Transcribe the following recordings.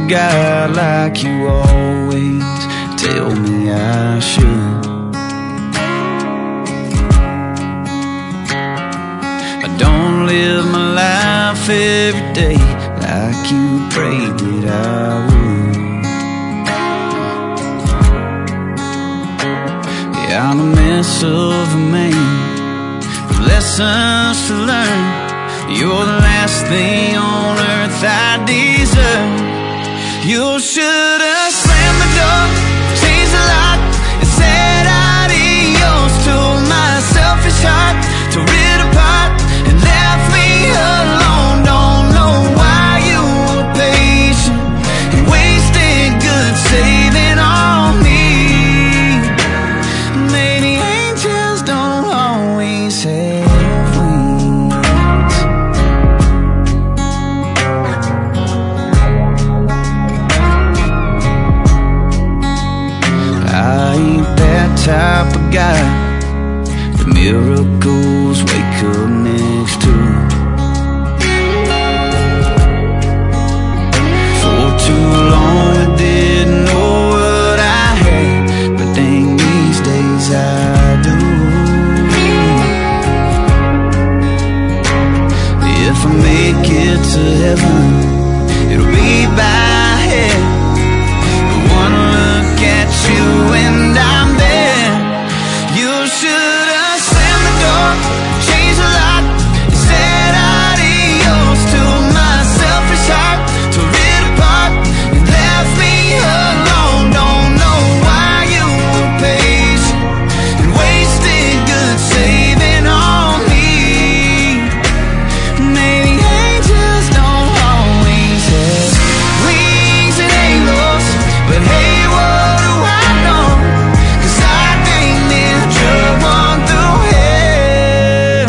God like you always tell me I should. I don't live my life every day like you prayed that I would. Yeah, I'm a mess of a man with lessons to learn. You're the last thing on earth I deserve. You should have slammed the door, changed the lock, and said adios to my selfish heart. Tore it apart and left me alone. Don't know why you were patient and wasted good saving on me. Maybe angels don't always have wings. I ain't that type of guy that miracles wake up next to. For too long I didn't know what I had, but dang, these days I do. If I make it to heaven, it'll be by head. One look at you and I'm there. You should have slammed the door, changed the lock, and said adios to my selfish heart. Tore it apart and left me alone. Don't know why you were patient and wasted good saving on me. Maybe angels don't always have wings and halos, but hey, what do I know? 'Cause I think this drug on through hell.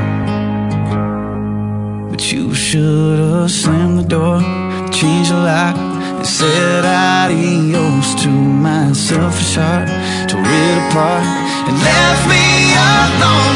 But you should have slammed the door, changed the lock, and said adios to my selfish heart. Tore it apart and left me alone.